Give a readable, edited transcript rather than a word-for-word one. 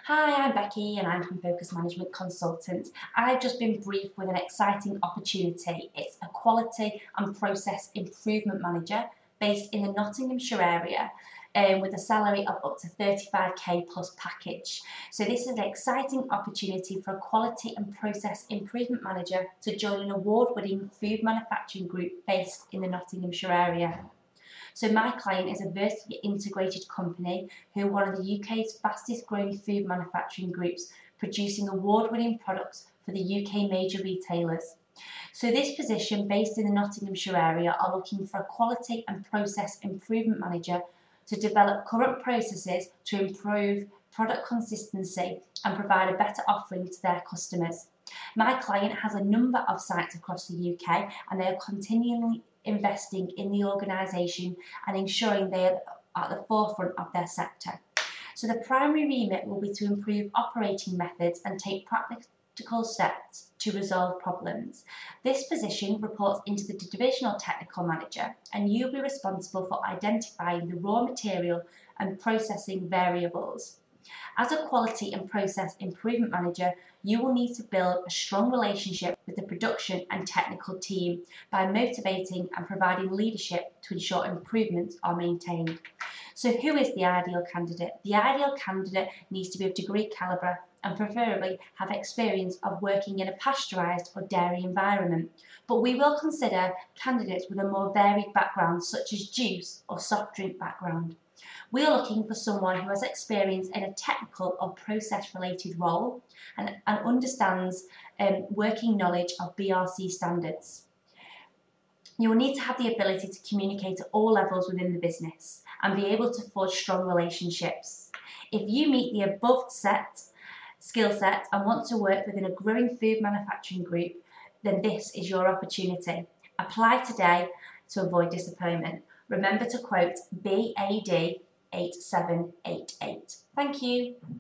Hi, I'm Becky and I'm from Focus Management Consultants. I've just been briefed with an exciting opportunity. It's a quality and process improvement manager based in the Nottinghamshire area with a salary of up to 35k plus package. So this is an exciting opportunity for a quality and process improvement manager to join an award-winning food manufacturing group based in the Nottinghamshire area. So my client is a vertically integrated company who are one of the UK's fastest growing food manufacturing groups, producing award-winning products for the UK major retailers. So this position, based in the Nottinghamshire area, are looking for a quality and process improvement manager to develop current processes to improve product consistency and provide a better offering to their customers. My client has a number of sites across the UK and they are continually investing in the organisation and ensuring they are at the forefront of their sector. So the primary remit will be to improve operating methods and take practical steps to resolve problems. This position reports into the divisional technical manager and you'll be responsible for identifying the raw material and processing variables. As a quality and process improvement manager, you will need to build a strong relationship with the production and technical team by motivating and providing leadership to ensure improvements are maintained. So who is the ideal candidate? The ideal candidate needs to be of degree calibre and preferably have experience of working in a pasteurised or dairy environment. But we will consider candidates with a more varied background such as juice or soft drink background. We are looking for someone who has experience in a technical or process-related role and understands working knowledge of BRC standards. You will need to have the ability to communicate at all levels within the business and be able to forge strong relationships. If you meet the above skill set and want to work within a growing food manufacturing group, then this is your opportunity. Apply today to avoid disappointment. Remember to quote BAD 8788. Thank you.